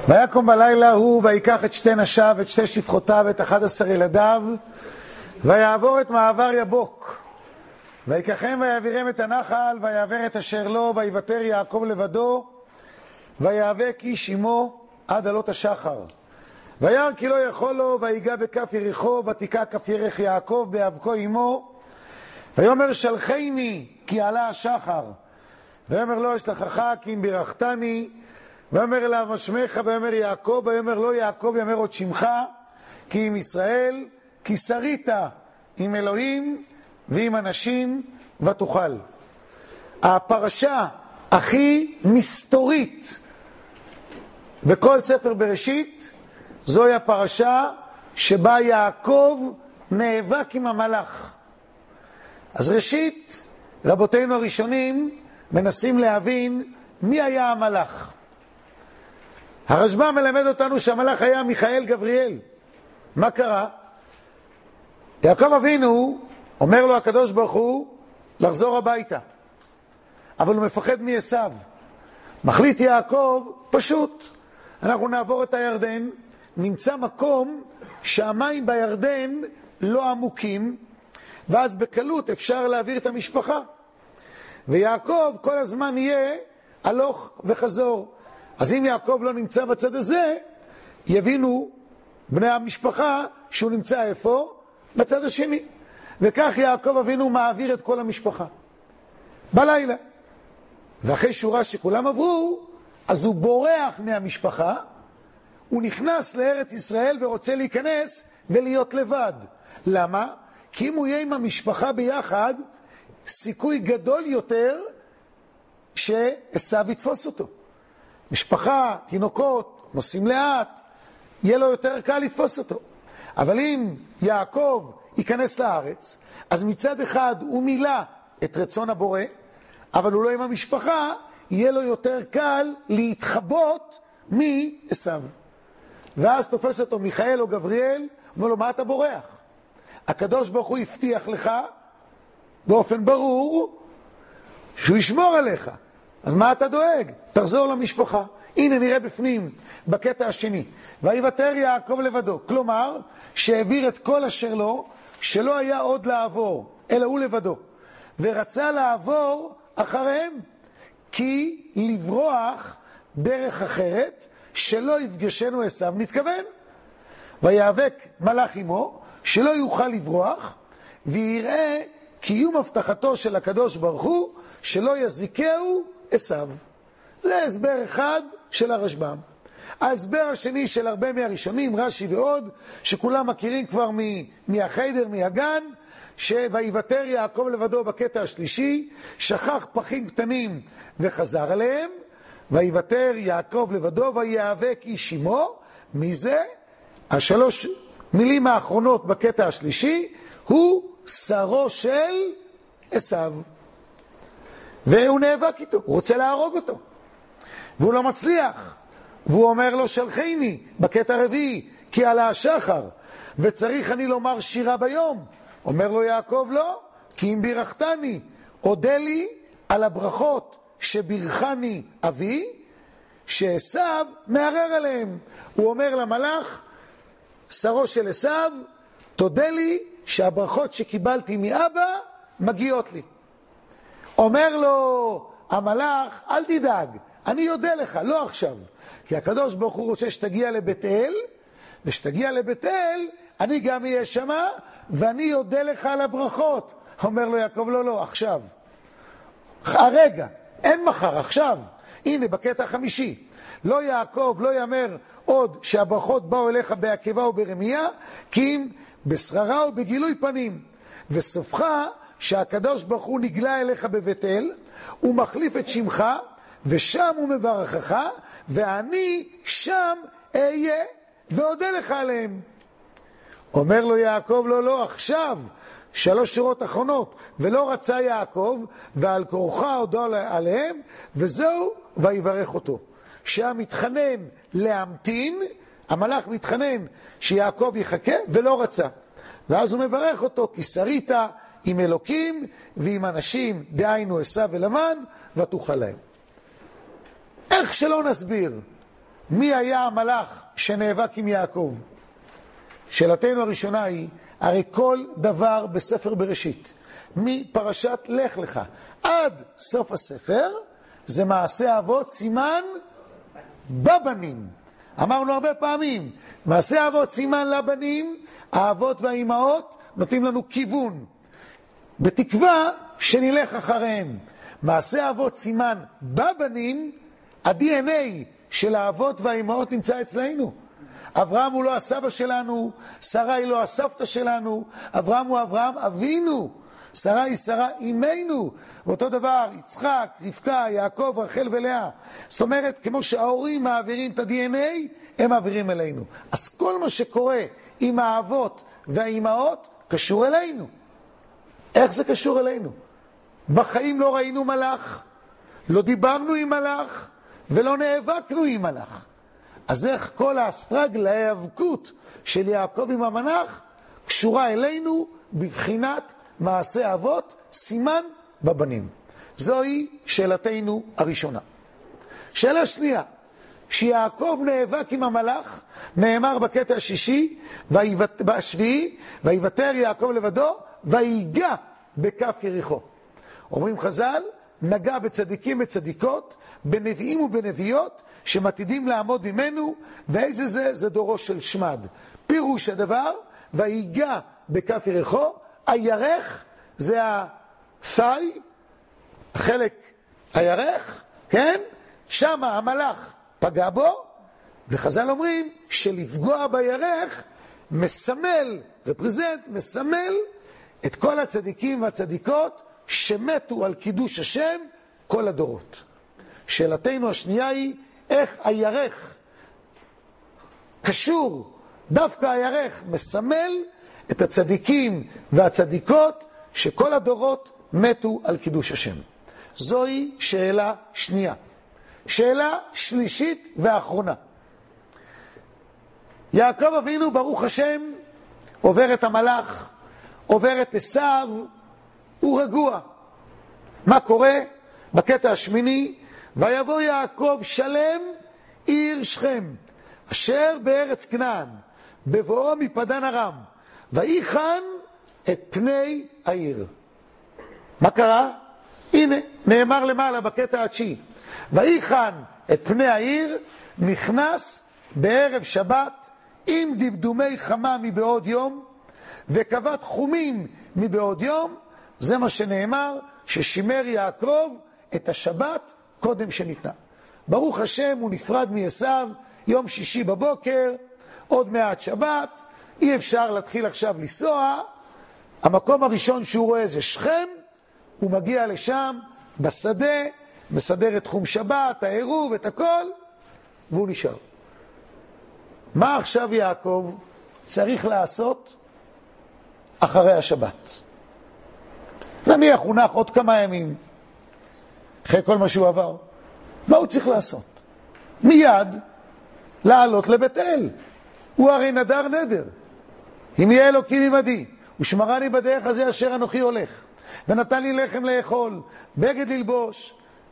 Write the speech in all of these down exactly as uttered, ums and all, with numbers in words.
ויקום בלילה הוא ויקח את שתי נשיו, את שתי שפחותיו, את אחד עשר ילדיו, ויעבור את מעבר יבוק. ויקחם ויעבירם את הנחל, ויעבר את אשר לו, ויוותר יעקב לבדו, ויאבק איש עמו עד עלות השחר. וירא כי לא יכול לו, ויגע בכף יריחו, ותיקע כף ירך יעקב באבקו עמו. ויאמר שלחני כי עלה השחר. ויאמר לא אשלחך כי אם בירכתני. ויאמר אליו מה שמך, ויאמר יעקב. ויאמר לא יעקב, ויאמר עוד שמך, כי אם ישראל, כי שרית עם אלוהים ועם אנשים ותוכל. הפרשה הכי מסתורית בכל ספר בראשית זוהי הפרשה שבה יעקב נאבק עם המלאך. אז ראשית, רבותינו הראשונים מנסים להבין מי היה המלאך. הרשב"ם מלמד אותנו שהמלאך היה מיכאל גבריאל. מה קרה? יעקב אבינו אומר לו הקדוש ברוך הוא לחזור הביתה, אבל הוא מפחד מעשיו. מחליט יעקב פשוט, אנחנו נעבור את הירדן, נמצא מקום שהמים בירדן לא עמוקים, ואז בקלות אפשר להעביר את המשפחה. ויעקב כל הזמן יהיה הלוך וחזור. אז אם יעקב לא נמצא בצד הזה, יבינו בני המשפחה שהוא נמצא איפה? בצד השני. וכך יעקב אבינו מעביר את כל המשפחה בלילה. ואחרי שורה שכולם עברו, אז הוא בורח מהמשפחה, הוא נכנס לארץ ישראל ורוצה להיכנס ולהיות לבד. למה? כי אם הוא יהיה עם המשפחה ביחד, סיכוי גדול יותר שעשיו יתפוס אותו. משפחה, תינוקות, נוסעים לאט, יהיה לו יותר קל לתפוס אותו. אבל אם יעקב ייכנס לארץ, אז מצד אחד הוא מילא את רצון הבורא, אבל הוא לא עם המשפחה, יהיה לו יותר קל להתחבות מעשיו. ואז תופס אותו מיכאל או גבריאל, אומר לו, מה אתה בורח? הקדוש ברוך הוא הבטיח לך באופן ברור שהוא ישמור עליך. אז מה אתה דואג? תחזור למשפחה. הנה נראה בפנים, בקטע השני. ויוותר יעקב לבדו. כלומר, שהעביר את כל אשר לו, שלא היה עוד לעבור, אלא הוא לבדו. ורצה לעבור אחריהם, כי לברוח דרך אחרת, שלא יפגשנו עשיו נתכוון. ויאבק מלאך עמו, שלא יוכל לברוח, ויראה קיום הבטחתו של הקדוש ברוך הוא, שלא יזיקהו עשיו. זה הסבר אחד של הרשב"ם. ההסבר השני של הרבה מהראשונים, רש"י ועוד, שכולם מכירים כבר מהחדר, מהגן, שויוותר יעקב לבדו בקטע השלישי, שכח פחים קטנים וחזר עליהם, ויוותר יעקב לבדו ויאבק איש עמו. מזה? השלוש מילים האחרונות בקטע השלישי, הוא שרו של עשיו. והוא נאבק איתו, הוא רוצה להרוג אותו. והוא לא מצליח. והוא אומר לו שלחני בקטע הרביעי, כי עלה השחר, וצריך אני לומר שירה ביום. אומר לו יעקב לא, כי אם בירכתני, עודה לי על הברכות שבירכני אבי, שעשיו מערער עליהם. הוא אומר למלאך, שרו של עשיו, תודה לי שהברכות שקיבלתי מאבא מגיעות לי. אומר לו המלאך, אל תדאג, אני יודע לך, לא עכשיו. כי הקדוש ברוך הוא רוצה שתגיע לבית אל, ושתגיע לבית אל, אני גם אהיה שמה, ואני יודע לך על הברכות. אומר לו יעקב, לא, לא, עכשיו. הרגע, אין מחר, עכשיו. הנה, בקטע החמישי. לא יעקב, לא יאמר עוד שהברכות באו אליך בעקיבא וברמיה, כי אם בשררה ובגילוי פנים. וסופך שהקדוש ברוך הוא נגלה אליך בבית אל, הוא מחליף את שמך, ושם הוא מברכך, ואני שם אהיה ועודה לך עליהם. אומר לו יעקב, לא, לא, עכשיו, שלוש שורות אחרונות, ולא רצה יעקב, ועל כורחה הודו עליהם, וזהו, ויברך אותו. שהמתחנן להמתין, המלאך מתחנן שיעקב יחכה, ולא רצה. ואז הוא מברך אותו, כי שרית עם אלוקים ועם אנשים, דהיינו עשיו ולבן, ותוכל להם. איך שלא נסביר, מי היה המלאך שנאבק עם יעקב? שאלתנו הראשונה היא, הרי כל דבר בספר בראשית, מפרשת לך לך עד סוף הספר, זה מעשה אבות סימן בבנים. אמרנו הרבה פעמים, מעשה אבות סימן לבנים, האבות והאימהות נותנים לנו כיוון, בתקווה שנלך אחריהם. מעשה אבות סימן בבנים, ה-די אן איי של האבות והאימהות נמצא אצלנו. אברהם הוא לא הסבא שלנו, שרה היא לא הסבתא שלנו, אברהם הוא אברהם אבינו, שרה היא שרה אימנו, ואותו דבר יצחק, רבקה, יעקב, רחל ולאה. זאת אומרת, כמו שההורים מעבירים את ה-די אן איי, הם מעבירים אלינו. אז כל מה שקורה עם האבות והאימהות קשור אלינו. איך זה קשור אלינו? בחיים לא ראינו מלאך, לא דיברנו עם מלאך ולא נאבקנו עם מלאך. אז איך כל האסטרגל, ההיאבקות של יעקב עם המלאך קשורה אלינו בבחינת מעשה אבות סימן בבנים? זוהי שאלתנו הראשונה. שאלה שנייה, שיעקב נאבק עם המלאך, נאמר בקטע השישי והשביעי, ויוותר יעקב לבדו ויגע בכף יריחו. אומרים חז"ל, נגע בצדיקים וצדיקות, בנביאים ובנביאות שמתידים לעמוד ממנו, ואיזה זה? זה דורו של שמד. פירוש הדבר, ויגע בכף יריחו, הירך זה הפי, החלק הירך, כן? שם המלאך פגע בו, וחז"ל אומרים שלפגוע בירך מסמל, רפרזנט, מסמל את כל הצדיקים והצדיקות שמתו על קידוש השם כל הדורות. שאלתנו השנייה היא, איך הירך קשור, דווקא הירך מסמל את הצדיקים והצדיקות שכל הדורות מתו על קידוש השם. זוהי שאלה שנייה. שאלה שלישית ואחרונה. יעקב אבינו ברוך השם עובר את המלאך, עובר את עשיו, הוא רגוע. מה קורה? בקטע השמיני, ויבוא יעקב שלם עיר שכם, אשר בארץ כנען, בבואו מפדן ארם, ויחן את פני העיר. מה קרה? הנה, נאמר למעלה בקטע התשיעי, ויחן את פני העיר, נכנס בערב שבת עם דמדומי חמה מבעוד יום, וקבע תחומים מבעוד יום. זה מה שנאמר, ששימר יעקב את השבת קודם שניתנה. ברוך השם, הוא נפרד מעשיו, יום שישי בבוקר, עוד מעט שבת, אי אפשר להתחיל עכשיו לנסוע. המקום הראשון שהוא רואה זה שכם, הוא מגיע לשם בשדה, מסדר את תחום שבת, העירוב, את הכל, והוא נשאר. מה עכשיו יעקב צריך לעשות אחרי השבת? נניח הוא נח עוד כמה ימים אחרי כל מה שהוא עבר, מה הוא צריך לעשות? מיד לעלות לבית אל. הוא הרי נדר נדר, אם יהיה אלוקים עמדי ושמרני בדרך הזה אשר אנוכי הולך, ונתן לי לחם לאכול, בגד ללבוש,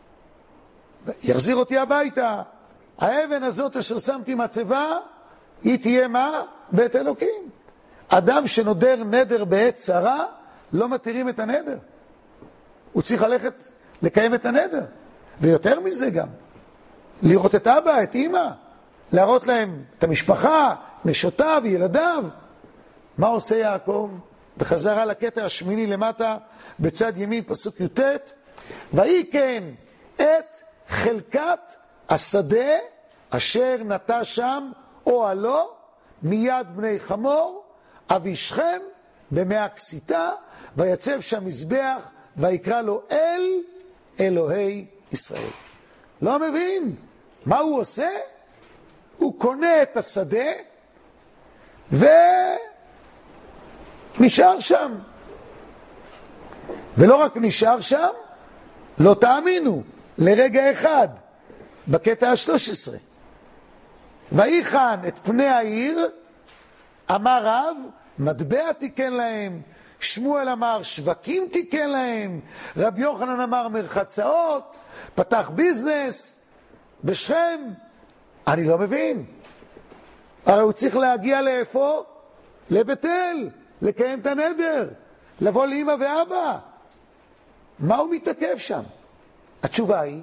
יחזיר אותי הביתה. האבן הזאת אשר שמתי מצבה, היא תהיה מה? בית אלוקים. אדם שנודר נדר בעת צרה, לא מתירים את הנדר. הוא צריך ללכת לקיים את הנדר. ויותר מזה גם, לראות את אבא, את אמא, להראות להם את המשפחה, נשותיו, ילדיו. מה עושה יעקב? בחזרה לקטע השמיני למטה, בצד ימין, פסוק י"ט, ויהי כן את חלקת השדה אשר נטע שם אוהלו מיד בני חמור, אבי שכם במאה כסיתה, ויצב שם מזבח, ויקרא לו אל אלוהי ישראל. לא מבין מה הוא עושה? הוא קונה את השדה ונשאר שם. ולא רק נשאר שם, לא תאמינו, לרגע אחד, בקטע ה-שלוש עשרה. ויחן את פני העיר, אמר רב, מטבע תיקן להם, שמואל אמר שווקים תיקן להם, רבי יוחנן אמר מרחצאות, פתח ביזנס בשכם. אני לא מבין. הרי הוא צריך להגיע לאיפה? לבית אל, לקיים את הנדר, לבוא לאמא ואבא. מה הוא מתעכב שם? התשובה היא,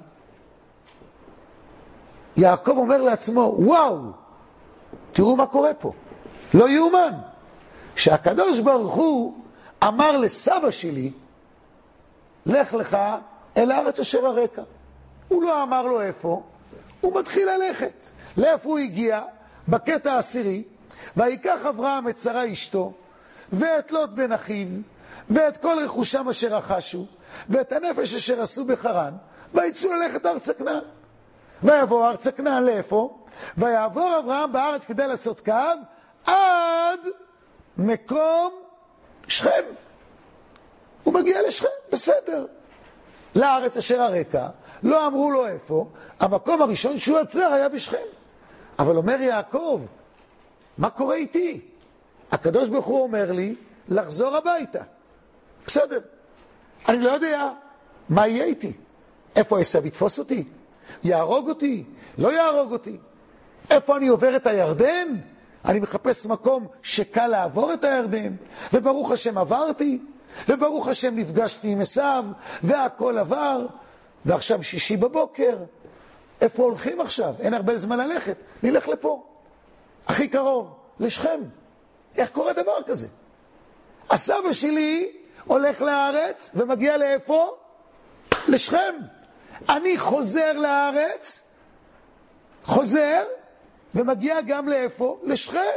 יעקב אומר לעצמו, וואו, תראו מה קורה פה. לא יאומן. שהקדוש ברוך הוא אמר לסבא שלי, לך לך אל הארץ אשר הרקע. הוא לא אמר לו איפה, הוא מתחיל ללכת. לאיפה הוא הגיע? בקטע העשירי, ויקח אברהם את שרה אשתו, ואת לוט בן אחיו, ואת כל רכושם אשר רכשו, ואת הנפש אשר עשו בחרן, ויצאו ללכת ארץ כנען. ויבוא ארץ כנען לאיפה? ויעבור אברהם בארץ כדי לעשות קו, עד מקום שכם. הוא מגיע לשכם, בסדר. לארץ אשר הרקע, לא אמרו לו איפה, המקום הראשון שהוא עצר היה בשכם. אבל אומר יעקב, מה קורה איתי? הקדוש ברוך הוא אומר לי לחזור הביתה. בסדר. אני לא יודע מה יהיה איתי. איפה עשיו יתפוס אותי? יהרוג אותי? לא יהרוג אותי? איפה אני עובר את הירדן? אני מחפש מקום שקל לעבור את הירדן, וברוך השם עברתי, וברוך השם נפגשתי עם עשיו, והכל עבר, ועכשיו שישי בבוקר. איפה הולכים עכשיו? אין הרבה זמן ללכת. נלך לפה. הכי קרוב, לשכם. איך קורה דבר כזה? הסבא שלי הולך לארץ ומגיע לאיפה? לשכם. אני חוזר לארץ, חוזר, ומגיע גם לאיפה? לשכם.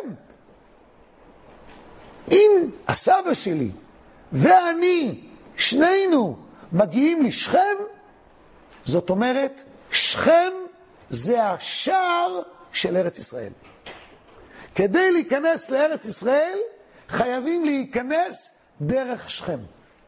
אם הסבא שלי ואני, שנינו, מגיעים לשכם, זאת אומרת, שכם זה השער של ארץ ישראל. כדי להיכנס לארץ ישראל, חייבים להיכנס דרך שכם.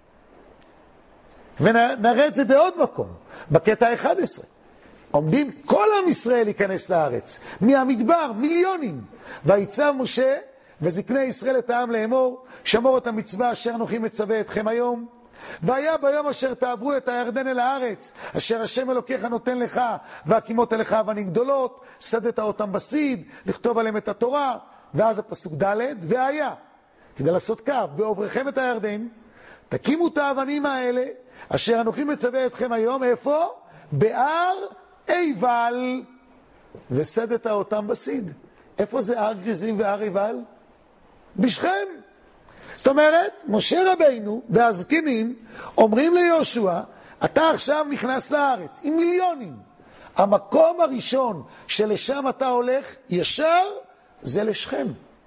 ונראה את זה בעוד מקום, בקטע ה-אחד עשר. עומדים כל עם ישראל להיכנס לארץ, מהמדבר, מיליונים. ויצב משה וזקני ישראל את העם לאמור, שמור את המצווה אשר אנוכי מצווה אתכם היום. והיה ביום אשר תעברו את הירדן אל הארץ, אשר השם אלוקיך נותן לך, והקימות אליך אבנים גדולות, שדת אותם בסיד, לכתוב עליהם את התורה. ואז הפסוק ד' והיה, כדי לעשות קו, בעוברכם את הירדן, תקימו את האבנים האלה, אשר אנוכי מצווה אתכם היום, איפה? בהר עיבל, ושדת אותם בסיד. איפה זה הר גריזים והר עיבל? בשכם. זאת אומרת, משה רבינו והזקנים אומרים ליהושע, אתה עכשיו נכנס לארץ עם מיליונים. המקום הראשון שלשם אתה הולך ישר זה לשכם.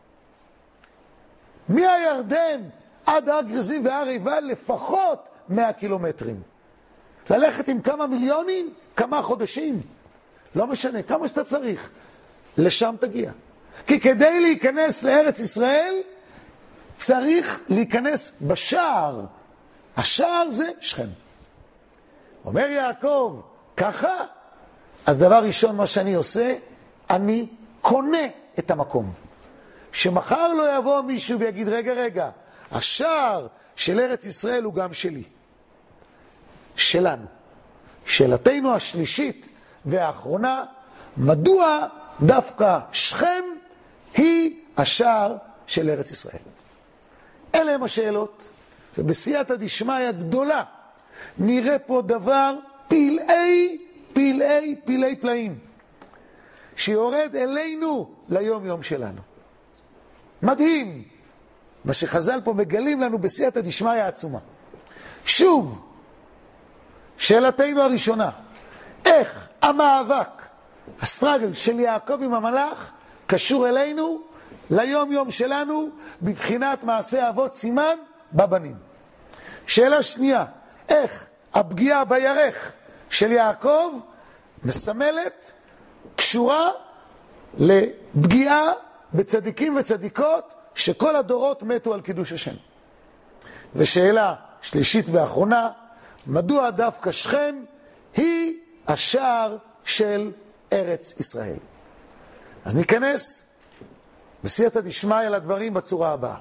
מהירדן עד הר גריזים והר עיבל לפחות מאה קילומטרים. ללכת עם כמה מיליונים, כמה חודשים. לא משנה, כמה שאתה צריך. לשם תגיע. כי כדי להיכנס לארץ ישראל, צריך להיכנס בשער. השער זה שכם. אומר יעקב, ככה? אז דבר ראשון מה שאני עושה, אני קונה את המקום. שמחר לא יבוא מישהו ויגיד, רגע, רגע, השער של ארץ ישראל הוא גם שלי. שלנו. שאלתנו השלישית והאחרונה, מדוע דווקא שכם היא השער של ארץ ישראל? אלה הם השאלות, ובסייעתא דשמיא גדולה נראה פה דבר פלאי, פלאי, פלאי פלאים, שיורד אלינו ליום יום שלנו. מדהים, מה שחז"ל פה מגלים לנו בסייעתא דשמיא העצומה. שוב, שאלתנו הראשונה, איך המאבק, הסטרגל של יעקב עם המלאך, קשור אלינו, ליום יום שלנו, בבחינת מעשה אבות סימן בבנים. שאלה שנייה, איך הפגיעה בירך של יעקב מסמלת, קשורה לפגיעה בצדיקים וצדיקות, שכל הדורות מתו על קידוש השם. ושאלה שלישית ואחרונה, מדוע דווקא שכם היא השער של ארץ ישראל? אז ניכנס בסייעתא דשמיא לדברים בצורה הבאה.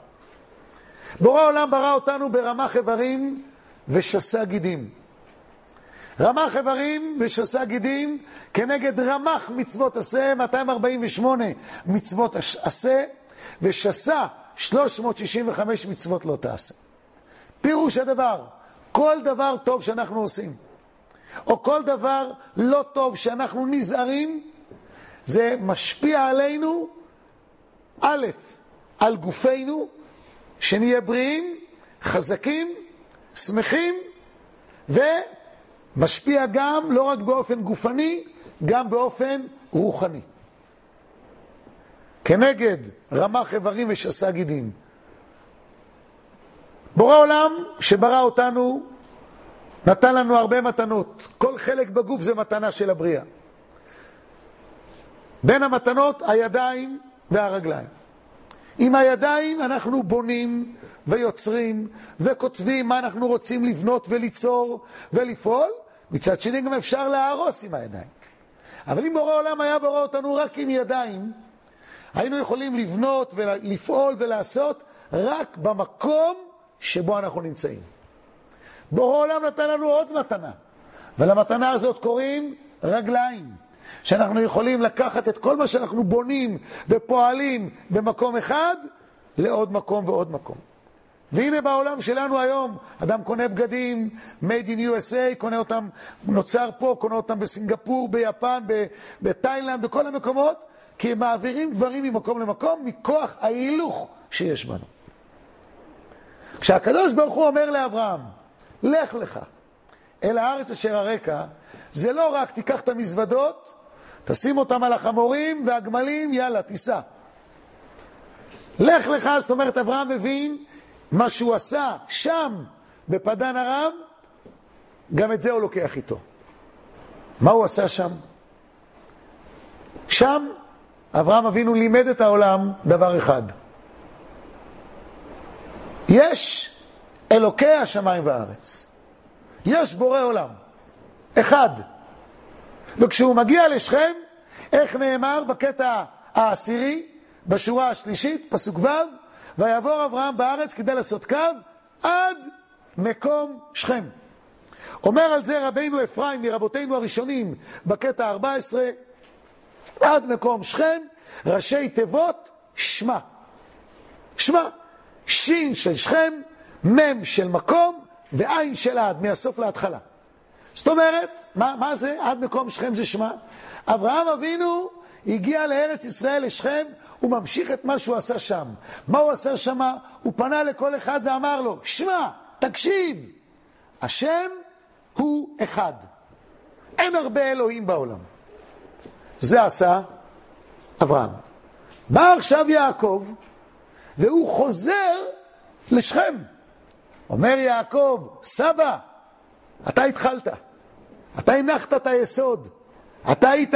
בורא העולם ברא אותנו ברמ"ח איברים ושס"ה גידים. רמ"ח איברים ושס"ה גידים כנגד רמ"ח מצוות עשה, מאתיים ארבעים ושמונה מצוות עשה, ושס"ה שלוש מאות שישים וחמש מצוות לא תעשה. פירוש הדבר, כל דבר טוב שאנחנו עושים, או כל דבר לא טוב שאנחנו נזהרים, זה משפיע עלינו, א', על גופנו, שנהיה בריאים, חזקים, שמחים, ומשפיע גם לא רק באופן גופני, גם באופן רוחני. כנגד רמ"ח איברים ושס"ה גידים. בורא עולם שברא אותנו נתן לנו הרבה מתנות. כל חלק בגוף זה מתנה של הבריאה. בין המתנות הידיים והרגליים. עם הידיים אנחנו בונים ויוצרים וכותבים מה אנחנו רוצים לבנות וליצור ולפעול. מצד שני גם אפשר להרוס עם הידיים. אבל אם בורא עולם היה בורא אותנו רק עם ידיים, היינו יכולים לבנות ולפעול ולעשות רק במקום שבו אנחנו נמצאים. בורא עולם נתן לנו עוד מתנה, ולמתנה הזאת קוראים רגליים, שאנחנו יכולים לקחת את כל מה שאנחנו בונים ופועלים במקום אחד לעוד מקום ועוד מקום. והנה בעולם שלנו היום, אדם קונה בגדים, made in U S A, קונה אותם, נוצר פה, קונה אותם בסינגפור, ביפן, בתאילנד, בכל המקומות, כי הם מעבירים דברים ממקום למקום, מכוח ההילוך שיש בנו. כשהקדוש ברוך הוא אומר לאברהם, לך לך אל הארץ אשר הרקע, זה לא רק תיקח את המזוודות, תשים אותם על החמורים והגמלים, יאללה, תיסע. לך לך, זאת אומרת, אברהם מבין מה שהוא עשה שם בפדן ארם, גם את זה הוא לוקח איתו. מה הוא עשה שם? שם אברהם אבינו לימד את העולם דבר אחד. יש אלוקי השמיים והארץ. יש בורא עולם. אחד. וכשהוא מגיע לשכם, איך נאמר בקטע העשירי, בשורה השלישית, פסוק ו', ויעבור אברהם בארץ כדי לעשות קו עד מקום שכם. אומר על זה רבינו אפרים מרבותינו הראשונים בקטע ארבע עשרה, עד מקום שכם, ראשי תיבות שמה. שמה. שין של שכם, מם של מקום, ועין של עד, מהסוף להתחלה. זאת אומרת, מה, מה זה? עד מקום שכם זה שמה. אברהם אבינו הגיע לארץ ישראל לשכם, הוא ממשיך את מה שהוא עשה שם. מה הוא עשה שם? הוא פנה לכל אחד ואמר לו, שמה, תקשיב, השם הוא אחד. אין הרבה אלוהים בעולם. זה עשה אברהם. בא עכשיו יעקב, והוא חוזר לשכם. אומר יעקב, סבא, אתה התחלת. אתה הנחת את היסוד. אתה היית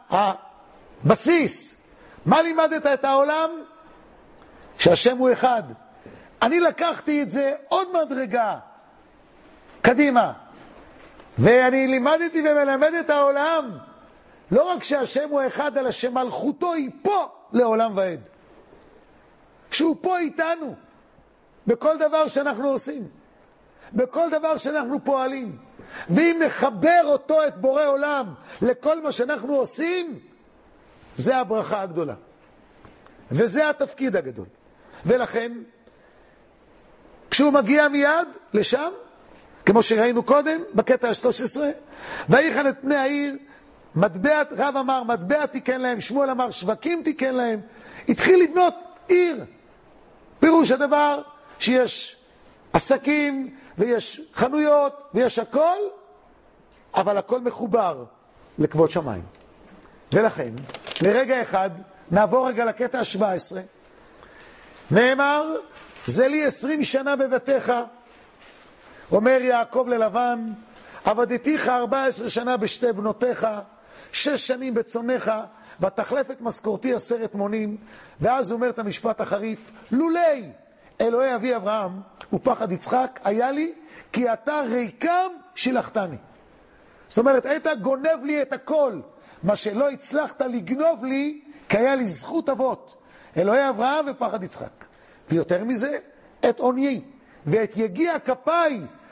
הבסיס. מה לימדת את העולם? שהשם הוא אחד. אני לקחתי את זה עוד מדרגה קדימה. ואני לימדתי ומלמד את העולם. לא רק שהשם הוא אחד, אלא שמלכותו היא פה לעולם ועד. שהוא פה איתנו. בכל דבר שאנחנו עושים. בכל דבר שאנחנו פועלים. ואם נחבר אותו, את בורא עולם, לכל מה שאנחנו עושים, זה הברכה הגדולה. וזה התפקיד הגדול. ולכן, כשהוא מגיע מיד לשם, כמו שראינו קודם, בקטע ה-שלוש עשרה, ויחן את פני העיר, מטבע, רב אמר, מטבע תיקן להם, שמואל אמר, שווקים תיקן להם, התחיל לבנות עיר. פירוש הדבר שיש עסקים, ויש חנויות, ויש הכל, אבל הכל מחובר לכבוד שמיים. ולכן, לרגע אחד, נעבור רגע לקטע ה-שבע עשרה. נאמר, זה לי עשרים שנה בביתך, אומר יעקב ללבן, עבדתיך ארבע עשרה שנה בשתי בנותיך, שש שנים בצונך, ותחלף את משכורתי עשרת מונים. ואז הוא אומר את המשפט החריף, לולי אלוהי אבי אברהם ופחד יצחק היה לי, כי אתה ריקם שילחתני. זאת אומרת, אתה גונב לי את הכל, מה שלא הצלחת לגנוב לי, כי היה לי זכות אבות, אלוהי אברהם ופחד יצחק. ויותר מזה, את עוניי, ואת יגיע כפיי,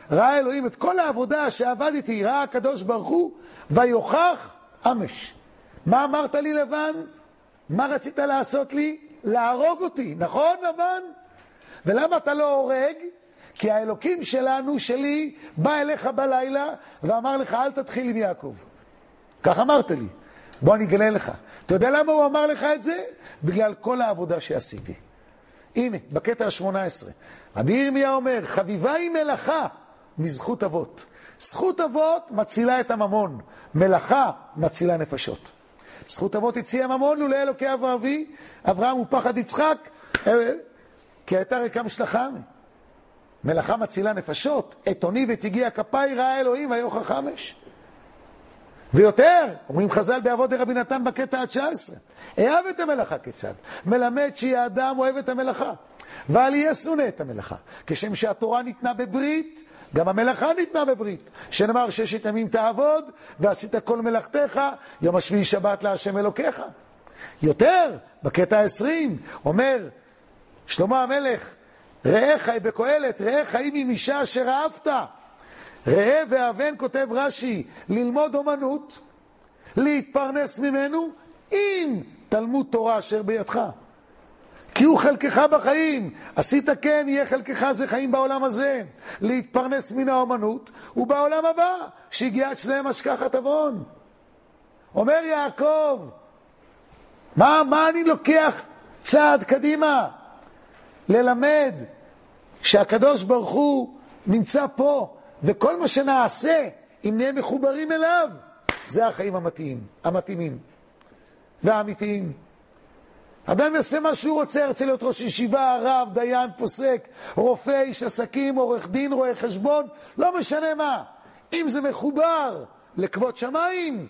ראה אלוהים את כל העבודה שעבדתי, ראה הקדוש ברוך הוא, ויוכח אמש. מה אמרת לי לבן? מה רצית לעשות לי? להרוג אותי, נכון לבן? ולמה אתה לא הורג? כי האלוקים שלנו, שלי, בא אליך בלילה ואמר לך, אל תתחיל עם יעקב. כך אמרת לי. בוא אני אגלה לך. אתה יודע למה הוא אמר לך את זה? בגלל כל העבודה שעשיתי. הנה, בקטע ה-שמונה עשרה. רבי ירמיה אומר, חביבה היא מלאכה מזכות אבות. זכות אבות מצילה את הממון. מלאכה מצילה נפשות. זכות אבות הציע ממון לו לאלוקי אבי, אברהם ופחד יצחק, כי הייתה ריקה משלחה. מלאכה מצילה נפשות, אתוני ותגיע כפיי ראה אלוהים ויוכח אמש. ויותר, אומרים חז"ל באבות דרבי נתן בקטע ה-תשע עשרה, אהב את המלאכה כיצד? מלמד שיהיה אדם אוהב את המלאכה, ואל יהיה שונא את המלאכה. כשם שהתורה ניתנה בברית, גם המלאכה ניתנה בברית. שנאמר ששת ימים תעבוד, ועשית כל מלאכתך, יום השביעי שבת להשם אלוקיך. יותר, בקטע ה-עשרים, אומר שלמה המלך, ראה חי בקהלת, ראה חיים עם אישה אשר אהבת. ראה ואבן, כותב רש"י, ללמוד אומנות, להתפרנס ממנו, עם תלמוד תורה אשר בידך. כי הוא חלקך בחיים. עשית כן, יהיה חלקך זה חיים בעולם הזה. להתפרנס מן האומנות, ובעולם הבא, שהגיע אצלם השכחת עוון. אומר יעקב, מה, מה אני לוקח צעד קדימה? ללמד שהקדוש ברוך הוא נמצא פה, וכל מה שנעשה, אם נהיה מחוברים אליו, זה החיים המתאים, המתאימים והאמיתיים. אדם יעשה מה שהוא רוצה, ירצה להיות ראש ישיבה, רב, דיין, פוסק, רופא, איש עסקים, עורך דין, רואה חשבון, לא משנה מה. אם זה מחובר לכבוד שמיים,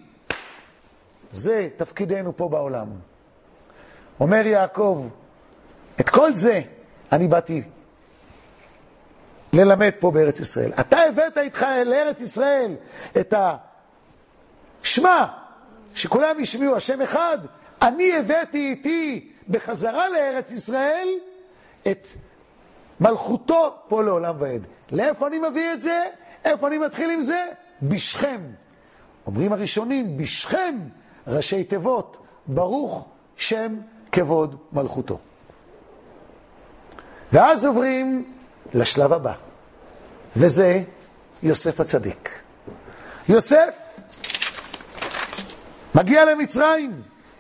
זה תפקידנו פה בעולם. אומר יעקב, את כל זה אני באתי ללמד פה בארץ ישראל. אתה הבאת איתך לארץ ישראל את השמה, שכולם ישמעו השם אחד. אני הבאתי איתי בחזרה לארץ ישראל את מלכותו פה לעולם ועד. לאיפה אני מביא את זה? איפה אני מתחיל עם זה? בשכם. אומרים הראשונים, בשכם ראשי תיבות, ברוך שם כבוד מלכותו. ואז עוברים לשלב הבא, וזה יוסף הצדיק. יוסף מגיע למצרים,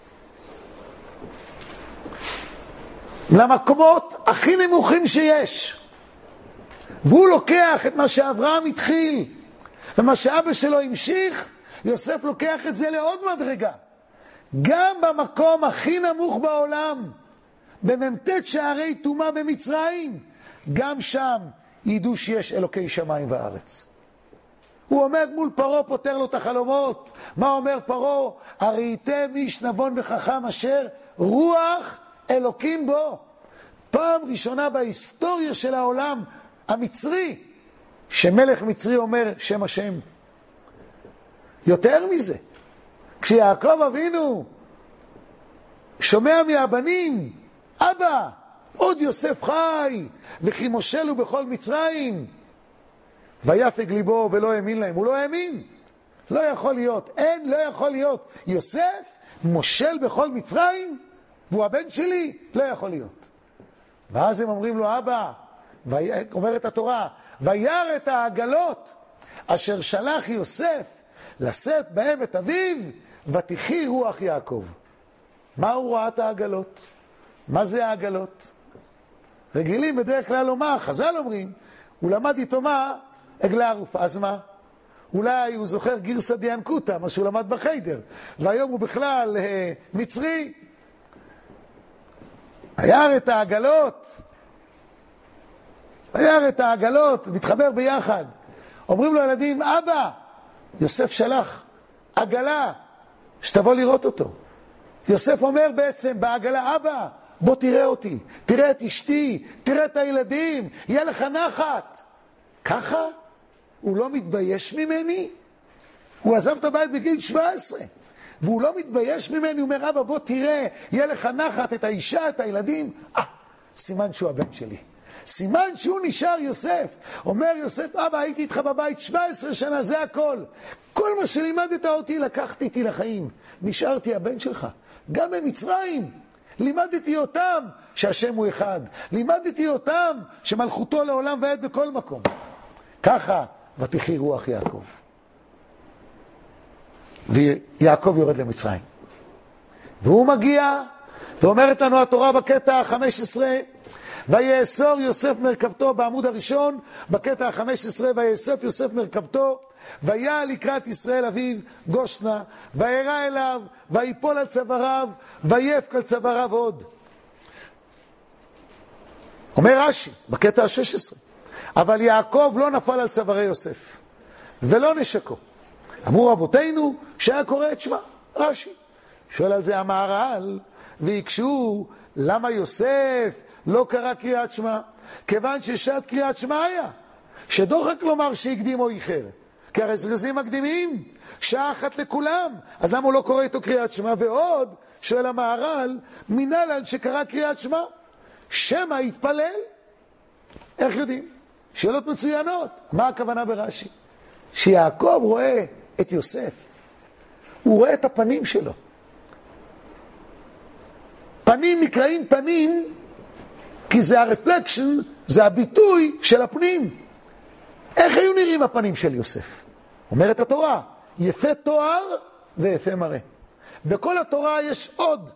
למקומות הכי נמוכים שיש, והוא לוקח את מה שאברהם התחיל ומה שאבא שלו המשיך. יוסף לוקח את זה לעוד מדרגה, גם במקום הכי נמוך בעולם, בממתת שערי תומה במצרים, גם שם ידעו שיש אלוקי שמיים וארץ. הוא עומד מול פרו, פותר לו את החלומות. מה אומר פרו? הראיתם איש נבון וחכם אשר רוח אלוקים בו. פעם ראשונה בהיסטוריה של העולם המצרי שמלך מצרי אומר שם השם. יותר מזה, כשיעקב אבינו שומע מהבנים, אבא, עוד יוסף חי, וכי מושל הוא בכל מצרים, ויפג ליבו ולא האמין להם. הוא לא האמין, לא יכול להיות, אין, לא יכול להיות. יוסף מושל בכל מצרים, והוא הבן שלי, לא יכול להיות. ואז הם אומרים לו, אבא, אומרת התורה, וירא את העגלות אשר שלח יוסף לשאת בהם את אביו, ותחי רוח יעקב. מה הוא ראה את העגלות? מה זה העגלות? רגילים בדרך כלל לומר, חז"ל אומרים, הוא למד איתו מה? עגלה ערופה. אז מה? אולי הוא זוכר גירסא דינקותא, מה שהוא למד בחיידר, והיום הוא בכלל אה, מצרי. וירא את העגלות, וירא את העגלות, מתחבר ביחד. אומרים לו ילדים, אבא, יוסף שלח עגלה, שתבוא לראות אותו. יוסף אומר בעצם בעגלה, אבא, בוא תראה אותי, תראה את אשתי, תראה את הילדים, יהיה לך נחת. ככה? הוא לא מתבייש ממני? הוא עזב את הבית בגיל שבע עשרה, והוא לא מתבייש ממני, הוא אומר, אבא, בוא תראה, יהיה לך נחת, את האישה, את הילדים. אה, סימן שהוא הבן שלי. סימן שהוא נשאר יוסף. אומר יוסף, אבא, הייתי איתך בבית שבע עשרה שנה, זה הכל. כל מה שלימדת אותי, לקחתי איתי לחיים. נשארתי הבן שלך. גם במצרים, לימדתי אותם שהשם הוא אחד. לימדתי אותם שמלכותו לעולם ועד בכל מקום. ככה, ותחי רוח יעקב. ויעקב יורד למצרים. והוא מגיע, ואומרת לנו התורה בקטע ה-חמש עשרה, ויאסור יוסף מרכבתו בעמוד הראשון, בקטע ה-חמש עשרה, ויאסוף יוסף מרכבתו, ויעל לקראת ישראל אביו גושנה, וירא אליו, ויפול על צוואריו, ויפק על צוואריו עוד. אומר רש"י, בקטע ה-שש עשרה, אבל יעקב לא נפל על צווארי יוסף, ולא נשקו. אמרו רבותינו שהיה קורא את שמה, רש"י. שואל על זה המהר"ל, ויקשו למה יוסף לא קרא קריאת שמה? כיוון ששעת קריאת שמה היה, שדוחק לומר שהקדים או איחר. כי הרי זרזים מקדימים, שעה אחת לכולם, אז למה הוא לא קורא איתו קריאת שמה? ועוד, שואל המהר"ל, מנהלן שקרא קריאת שמה, שמא התפלל. איך יודעים? שאלות מצוינות. מה הכוונה ברש"י? שיעקב רואה את יוסף, הוא רואה את הפנים שלו. פנים נקראים פנים, כי זה הרפלקשן, זה הביטוי של הפנים. איך היו נראים הפנים של יוסף? אומרת התורה, יפה תואר ויפה מראה. בכל התורה יש עוד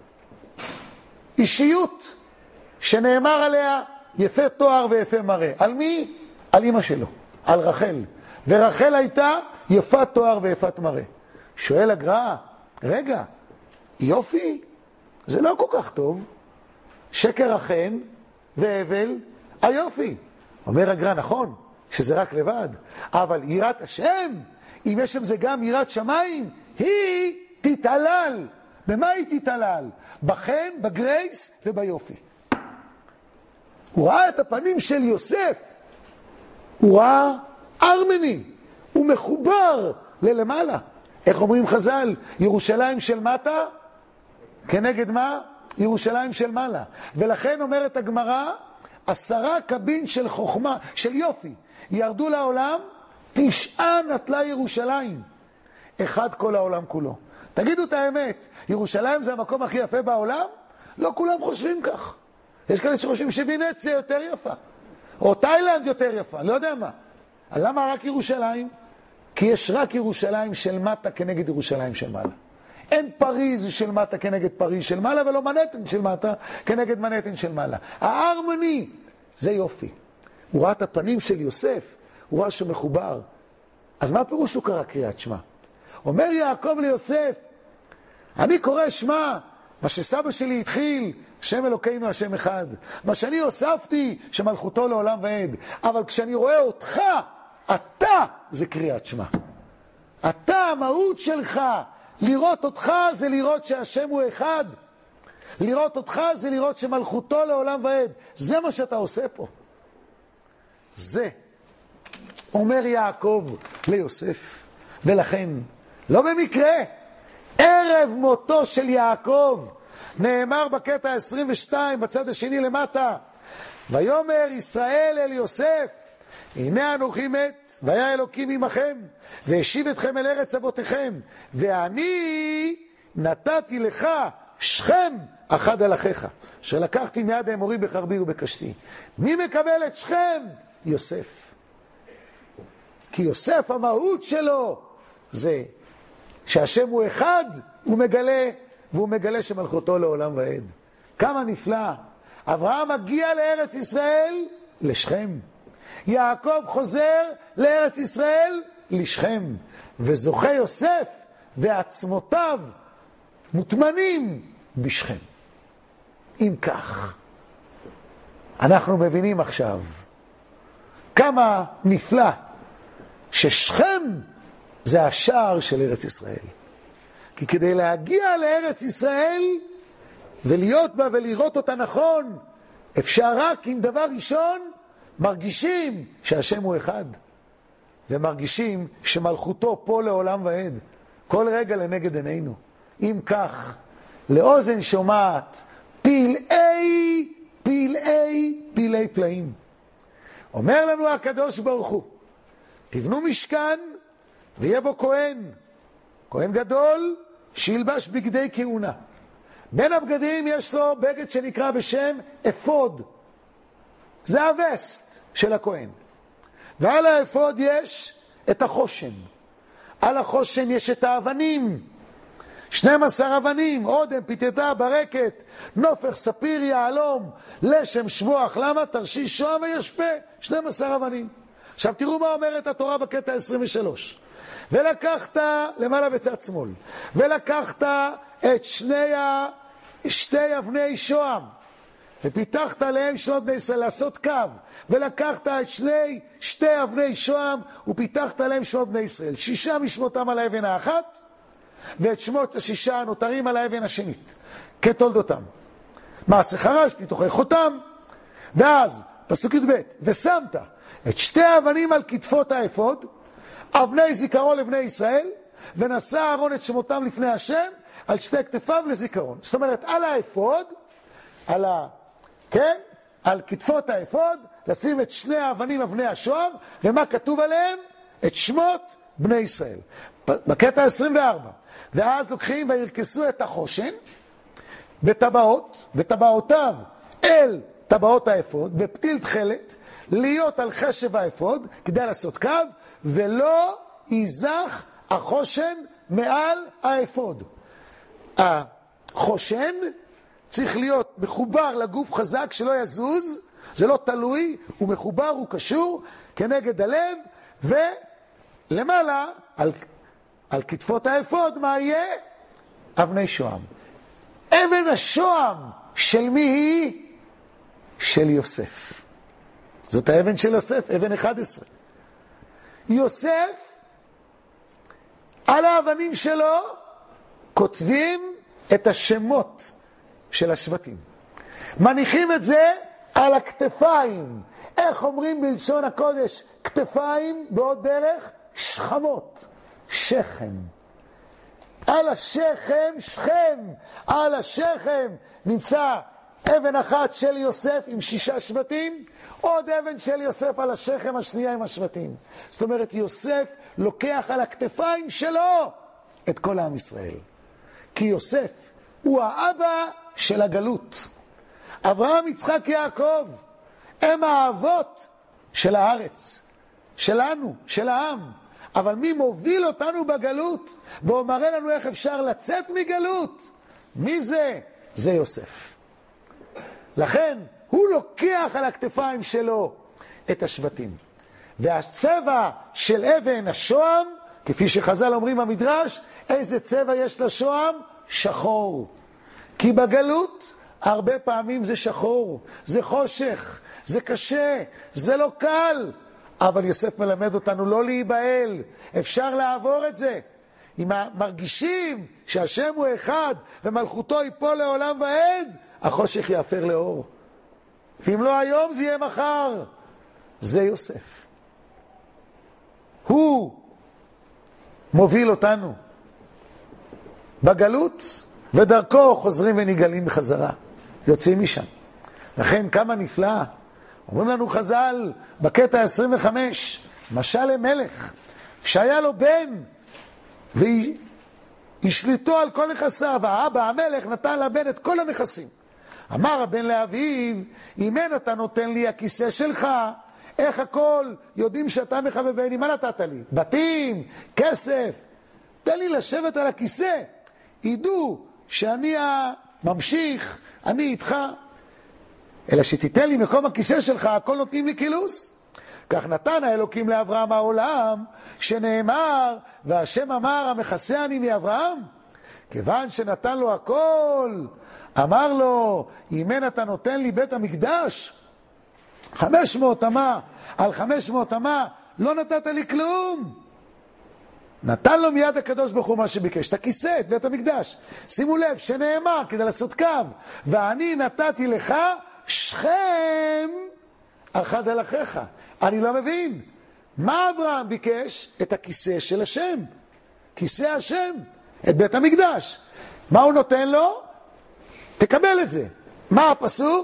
אישיות שנאמר עליה יפה תואר ויפה מראה. על מי? על אמא שלו, על רחל. ורחל הייתה יפת תואר ויפת מראה. שואל הגר"א, רגע, יופי, זה לא כל כך טוב. שקר החן והבל היופי. אומר הגר"א, נכון, שזה רק לבד, אבל יראת השם, אם יש שם זה גם יראת שמיים, היא תתעלל. במה היא תתעלל? בחן, בגרייס וביופי. הוא ראה את הפנים של יוסף, הוא ראה ארמני, הוא מחובר ללמעלה. איך אומרים חז"ל? ירושלים של מטה כנגד מה? ירושלים של מעלה. ולכן אומרת הגמרא, עשרה קבין של חוכמה, של יופי, ירדו לעולם, תשעה נטלה ירושלים. אחד כל העולם כולו. תגידו את האמת, ירושלים זה המקום הכי יפה בעולם? לא כולם חושבים כך. יש כאלה שחושבים שוונציה יותר יפה, או תאילנד יותר יפה, לא יודע מה. למה רק ירושלים? כי יש רק ירושלים של מטה כנגד ירושלים של מעלה. אין פריז של מטה כנגד פריז של מעלה, ולא מנהטן של מטה כנגד מנהטן של מעלה. הארמני, זה יופי. הוא ראה את הפנים של יוסף, הוא ראה שהוא מחובר. אז מה פירוש הוא קרא קריאת שמה? אומר יעקב ליוסף, אני קורא שמה, מה שסבא שלי התחיל, שם אלוקינו השם אחד. מה שאני הוספתי, שמלכותו לעולם ועד. אבל כשאני רואה אותך, אתה זה קריאת שמה. אתה, המהות שלך, לראות אותך זה לראות שהשם הוא אחד. לראות אותך זה לראות שמלכותו לעולם ועד. זה מה שאתה עושה פה. זה, אומר יעקב ליוסף. ולכן, לא במקרה, ערב מותו של יעקב, נאמר בקטע עשרים ושתיים, בצד השני למטה, ויאמר ישראל אל יוסף, הנה אנוכי מת, והיה אלוקים עמכם, והשיב אתכם אל ארץ אבותיכם, ואני נתתי לך שכם אחד על אחיך, שלקחתי מיד האמורי בחרבי ובקשתי. מי מקבל את שכם? יוסף. כי יוסף המהות שלו זה שהשם הוא אחד, הוא מגלה, והוא מגלה שמלכותו לעולם ועד. כמה נפלא. אברהם מגיע לארץ ישראל לשכם. יעקב חוזר לארץ ישראל לשכם. וזוכה יוסף ועצמותיו מוטמנים בשכם. אם כך, אנחנו מבינים עכשיו כמה נפלא ששכם זה השער של ארץ ישראל. כי כדי להגיע לארץ ישראל ולהיות בה ולראות אותה נכון, אפשר רק עם דבר ראשון מרגישים שהשם הוא אחד, ומרגישים שמלכותו פה לעולם ועד, כל רגע לנגד עינינו. אם כך, לאוזן שומעת, פלאי פלאי פלאי פלאי פלאים. אומר לנו הקדוש ברוך הוא, תבנו משכן ויהיה בו כהן, כהן גדול שילבש בגדי כהונה. בין הבגדים יש לו בגד שנקרא בשם אפוד, זה הווסט של הכהן. ועל האפוד יש את החושן, על החושן יש את האבנים, שנים עשר אבנים, אודם, פיתתה, ברקת, נופך, ספיר, יעלום, לשם, שבוח, למה? תרשיש, שוהם וישפה, שנים עשר אבנים. עכשיו תראו מה אומרת התורה בקטע עשרים ושלוש. ולקחת, למעלה בצד שמאל, ולקחת את שני, ה... שתי אבני שוהם, ופיתחת עליהם שמות בני ישראל, לעשות קו, ולקחת את שני, שתי אבני שוהם, ופיתחת עליהם שמות בני ישראל, שישה משמותם על האבן האחת, ואת שמות השישה הנותרים על האבן השנית, כתולדותם. מעשה חרש, פיתוחי חותם, ואז, פסוק י"ב, ושמת את שתי האבנים על כתפות האפוד, אבני זיכרון לבני ישראל, ונשא אהרון את שמותם לפני השם, על שתי כתפיו לזיכרון. זאת אומרת, על האפוד, על ה... כן? על כתפות האפוד, לשים את שני האבנים אבני השוהם, ומה כתוב עליהם? את שמות בני ישראל. בקטע עשרים וארבע. ואז לוקחים וירכסו את החושן, בטבעות, בטבעותיו אל טבעות האפוד, בפתיל תחלת, להיות על חשב האפוד, כדי לעשות קו, ולא ייזך החושן מעל האפוד. החושן צריך להיות מחובר לגוף חזק, שלא יזוז, זה לא תלוי, הוא מחובר, הוא קשור, כנגד הלב, ולמעלה, על, על כתפות האפוד, מה יהיה? אבני שוהם. אבן השוהם של מי היא? של יוסף. זאת האבן של יוסף, אבן אחת עשרה. יוסף, על האבנים שלו, כותבים את השמות של השבטים. מניחים את זה על הכתפיים. איך אומרים בלשון הקודש? כתפיים, בעוד דרך, שכמות, שכם. על השכם, שכם. על השכם נמצא אבן אחת של יוסף עם שישה שבטים, עוד אבן של יוסף על השכם השנייה עם השבטים. זאת אומרת, יוסף לוקח על הכתפיים שלו את כל העם ישראל. כי יוסף הוא האבא של הגלות. אברהם, יצחק, יעקב, הם האבות של הארץ, שלנו, של העם. אבל מי מוביל אותנו בגלות ואומר לנו איך אפשר לצאת מגלות? מי זה? זה יוסף. לכן הוא לוקח על הכתפיים שלו את השבטים. והצבע של אבן השוהם, כפי שחז"ל אומרים במדרש, איזה צבע יש לשוהם? שחור. כי בגלות הרבה פעמים זה שחור, זה חושך, זה קשה, זה לא קל. אבל יוסף מלמד אותנו לא להיבהל, אפשר לעבור את זה. אם מרגישים שהשם הוא אחד ומלכותו ייפול לעולם ועד, החושך יאפר לאור. ואם לא היום זה יהיה מחר. זה יוסף. הוא מוביל אותנו בגלות, ודרכו חוזרים ונגלים בחזרה, יוצאים משם. לכן כמה נפלא. אומרים לנו חז"ל בקטע עשרים וחמש, משל למלך שהיה לו בן והשליטו על כל נכסיו, האבא המלך נתן לבן את כל הנכסים. אמר הבן לאביו, אם אין אתה נותן לי הכיסא שלך, איך הכל יודעים שאתה מחבבני? מה נתת לי? בתים, כסף, תן לי לשבת על הכיסא, ידעו שאני הממשיך, אני איתך. אלא שתיתן לי מקום הכיסא שלך, הכל נותנים לי קילוס. כך נתן האלוקים לאברהם העולם, שנאמר, והשם אמר, המכסה אני מאברהם. כיוון שנתן לו הכל, אמר לו, אם אין אתה נותן לי בית המקדש, חמש מאות אמה, על חמש מאות אמה, לא נתת לי כלום. נתן לו מיד הקדוש ברוך הוא מה שביקש, את הכיסא, את בית המקדש. שימו לב, שנאמר, כדי לעשות קו, ואני נתתי לך שכם אחד על אחיך. אני לא מבין. מה אברהם ביקש? את הכיסא של השם. כיסא השם. את בית המקדש. מה הוא נותן לו? תקבל את זה. מה הפסוק?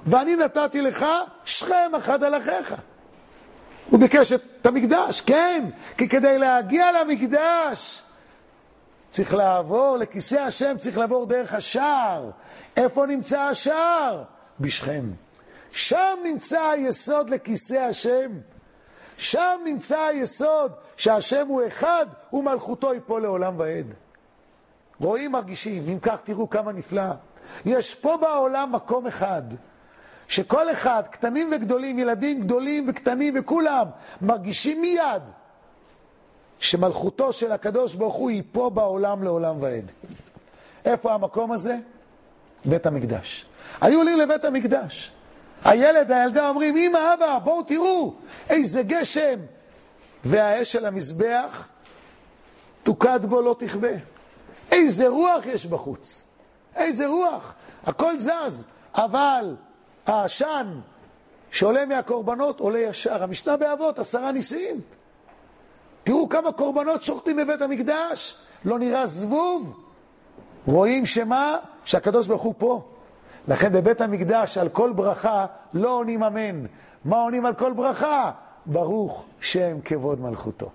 ואני נתתי לך שכם אחד על אחיך. הוא ביקש את המקדש, כן, כי כדי להגיע למקדש צריך לעבור לכיסא השם, צריך לעבור דרך השער. איפה נמצא השער? בשכם. שם נמצא היסוד לכיסא השם. שם נמצא היסוד שהשם הוא אחד ומלכותו ייפול לעולם ועד. רואים, מרגישים, אם כך תראו כמה נפלא. יש פה בעולם מקום אחד, שכל אחד, קטנים וגדולים, ילדים גדולים וקטנים וכולם, מרגישים מיד שמלכותו של הקדוש ברוך הוא היא פה בעולם לעולם ועד. איפה המקום הזה? בית המקדש. היו לי לבית המקדש. הילד, הילדה אומרים, אמא, אבא, בואו תראו, איזה גשם. והאש של המזבח, תוקד בו לא תכבה. איזה רוח יש בחוץ. איזה רוח. הכל זז. אבל העשן שעולה מהקורבנות עולה ישר. המשנה באבות, עשרה ניסים. תראו כמה קורבנות שוחטים בבית המקדש. לא נראה זבוב. רואים שמה? שהקדוש ברוך הוא פה. לכן בבית המקדש על כל ברכה לא עונים אמן. מה עונים על כל ברכה? ברוך שם כבוד מלכותו.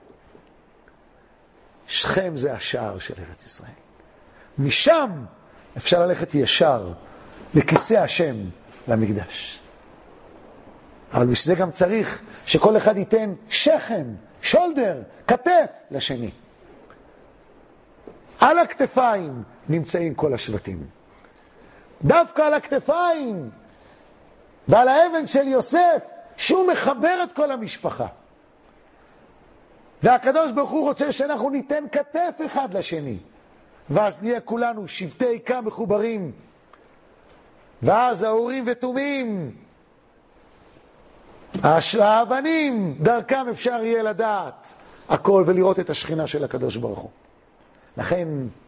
שכם זה השער של ארץ ישראל. משם אפשר ללכת ישר לכיסא השם למקדש. אבל בשביל זה גם צריך שכל אחד ייתן שכם, שולדר, כתף לשני. על הכתפיים נמצאים כל השבטים. דווקא על הכתפיים ועל האבן של יוסף, שהוא מחבר את כל המשפחה. והקדוש ברוך הוא רוצה שאנחנו ניתן כתף אחד לשני. ואז נהיה כולנו שבטי עיקר מחוברים. ואז האורים ותומים, האבנים, דרכם אפשר יהיה לדעת הכל ולראות את השכינה של הקדוש ברוך הוא. לכן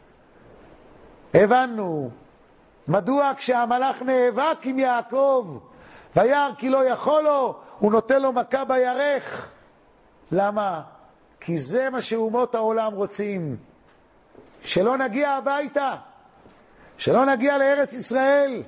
הבנו מדוע כשהמלאך נאבק עם יעקב וירא כי לא יכול לו, הוא נותן לו מכה בירך. למה? כי זה מה שאומות העולם רוצים, שלא נגיע הביתה, שלא נגיע לארץ ישראל.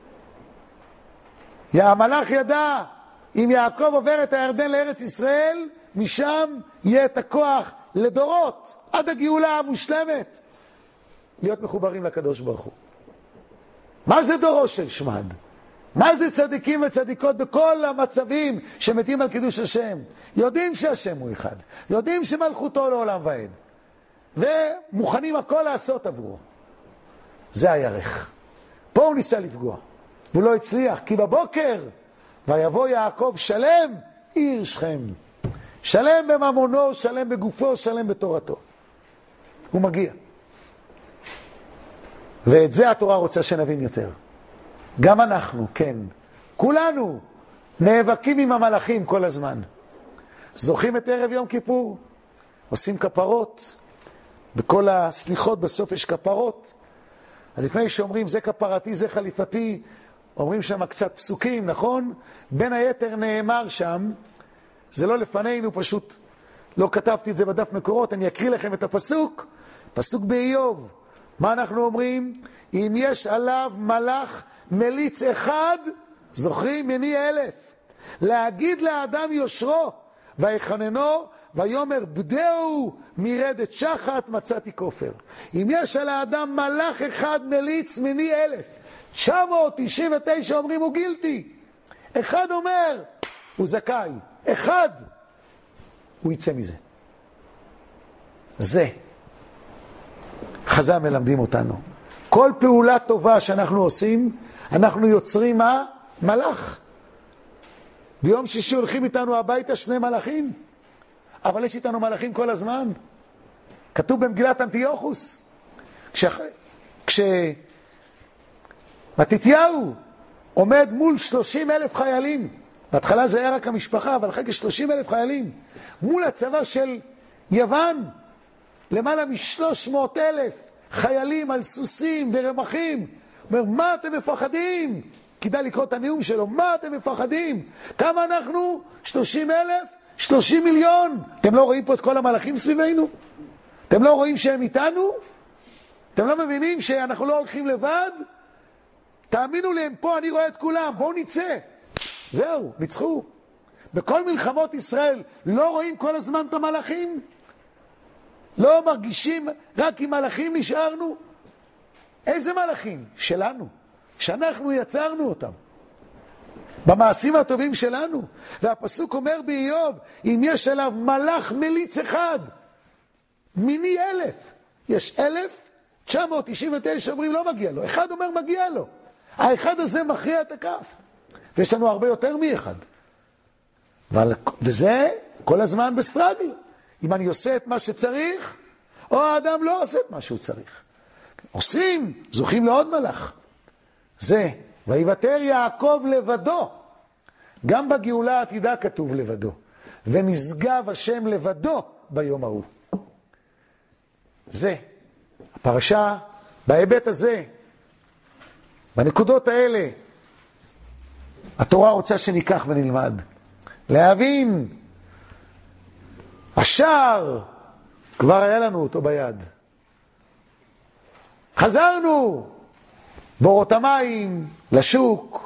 המלאך ידע, אם יעקב עובר את הירדן לארץ ישראל, משם יהיה את הכוח לדורות עד הגאולה המושלמת להיות מחוברים לקדוש ברוך הוא. מה זה דורו של שמד? מה זה צדיקים וצדיקות בכל המצבים שמתים על קידוש השם? יודעים שהשם הוא אחד, יודעים שמלכותו לעולם ועד, ומוכנים הכל לעשות עבורו. זה הירך. פה הוא ניסה לפגוע והוא לא הצליח, כי בבוקר ויבוא יעקב שלם עיר שכם, שלם בממונו, שלם בגופו, שלם בתורתו. הוא מגיע. ואת זה התורה רוצה שנבין יותר. גם אנחנו, כן, כולנו נאבקים עם המלאכים כל הזמן. זוכרים את ערב יום כיפור? עושים כפרות. בכל הסליחות בסוף יש כפרות. אז לפני שאומרים זה כפרתי, זה חליפתי, אומרים שם קצת פסוקים, נכון? בין היתר נאמר שם, זה לא לפנינו, פשוט לא כתבתי את זה בדף מקורות, אני אקריא לכם את הפסוק, פסוק באיוב. מה אנחנו אומרים? אם יש עליו מלאך מליץ אחד, זוכרים? מני אלף. להגיד לאדם יושרו, ויחננו, ויאמר בדהו מרדת שחת מצאתי כופר. אם יש על האדם מלאך אחד מליץ מני אלף, תשע מאות תשעים ותשע אומרים הוא גילתי. אחד אומר, הוא זכאי. אחד, הוא יצא מזה. זה. חז"ל מלמדים אותנו. כל פעולה טובה שאנחנו עושים, אנחנו יוצרים מה? מלאך. ביום שישי הולכים איתנו הביתה שני מלאכים. אבל יש איתנו מלאכים כל הזמן. כתוב במגילת אנטיוכוס. כש... כש... מתתיהו עומד מול שלושים אלף חיילים. בהתחלה זה היה רק המשפחה, אבל אחר כך שלושים אלף חיילים. מול הצבא של יוון, למעלה משלוש מאות אלף חיילים על סוסים ורמחים. אומר, מה אתם מפחדים? כדאי לקרוא את הנאום שלו. מה אתם מפחדים? כמה אנחנו? שלושים אלף? שלושים מיליון. אתם לא רואים פה את כל המלאכים סביבנו? אתם לא רואים שהם איתנו? אתם לא מבינים שאנחנו לא הולכים לבד? תאמינו להם, פה אני רואה את כולם, בואו נצא. זהו, ניצחו. בכל מלחמות ישראל לא רואים כל הזמן את המלאכים? לא מרגישים רק עם מלאכים נשארנו? איזה מלאכים? שלנו. שאנחנו יצרנו אותם. במעשים הטובים שלנו. והפסוק אומר באיוב, אם יש עליו מלאך מליץ אחד, מיני אלף. יש אלף, תשע מאות תשעים ותשע אומרים לא מגיע לו. אחד אומר מגיע לו. האחד הזה מכריע את הכף. ויש לנו הרבה יותר מאחד. וזה כל הזמן בסטרגל. אם אני עושה את מה שצריך, או האדם לא עושה את מה שהוא צריך. עושים, זוכים לעוד מלאך. זה, ויוותר יעקב לבדו. גם בגאולה העתידה כתוב לבדו. ונשגב השם לבדו ביום ההוא. זה, הפרשה, בהיבט הזה, בנקודות האלה, התורה רוצה שניקח ונלמד. להבין, השער, כבר היה לנו אותו ביד. חזרנו, בורות המים, לשוק,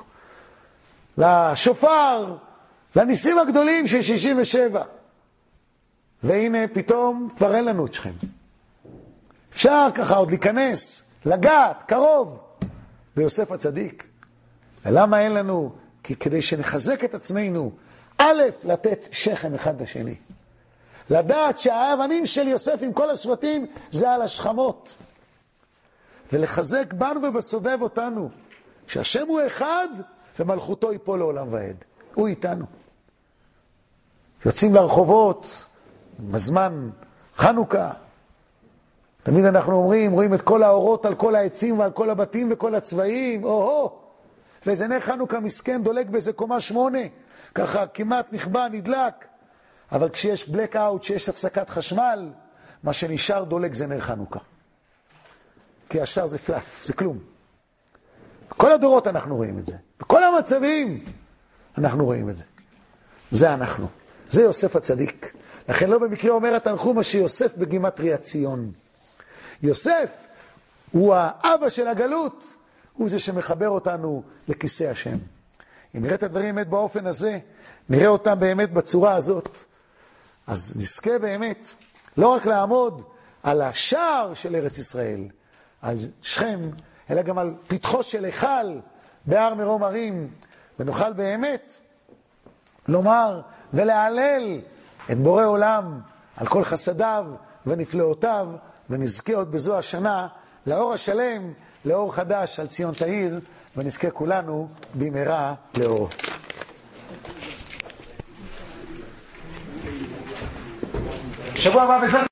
לשופר, לניסים הגדולים של שישים ושבע. והנה פתאום כבר אין לנו את שכם. אפשר ככה עוד להיכנס, לגעת, קרוב. ויוסף הצדיק. ולמה אין לנו? כי כדי שנחזק את עצמנו, א', לתת שכם אחד לשני. לדעת שהאבנים של יוסף עם כל השבטים זה על השכמות. ולחזק בנו ובסובב אותנו. שהשם הוא אחד ומלכותו ייפול לעולם ועד. הוא איתנו. יוצאים לרחובות, בזמן חנוכה. תמיד אנחנו אומרים, רואים את כל האורות על כל העצים ועל כל הבתים וכל הצבעים. או-הו! ואיזה נר חנוכה מסכן דולק באיזה קומה שמונה. ככה כמעט נכבה, נדלק. אבל כשיש בלק אאוט, שיש הפסקת חשמל, מה שנשאר דולק זה נר חנוכה. כי השאר זה פלאף, זה כלום. בכל הדורות אנחנו רואים את זה. בכל המצבים אנחנו רואים את זה. זה אנחנו. זה יוסף הצדיק. לכן לא במקרה אומר התנחומה שיוסף בגימטריה ציון. יוסף הוא האבא של הגלות. הוא זה שמחבר אותנו לכיסא השם. אם נראה את הדברים באמת באופן הזה, נראה אותם באמת בצורה הזאת. אז נזכה באמת לא רק לעמוד על השער של ארץ ישראל, על שכם, אלא גם על פתחו של היכל בהר מרום הרים, ונוכל באמת לומר ולהלל את בורא עולם על כל חסדיו ונפלאותיו, ונזכה עוד בזו השנה לאור השלם, לאור חדש על ציון תאיר, ונזכה כולנו במהרה לאור. שבוע הבא בזמן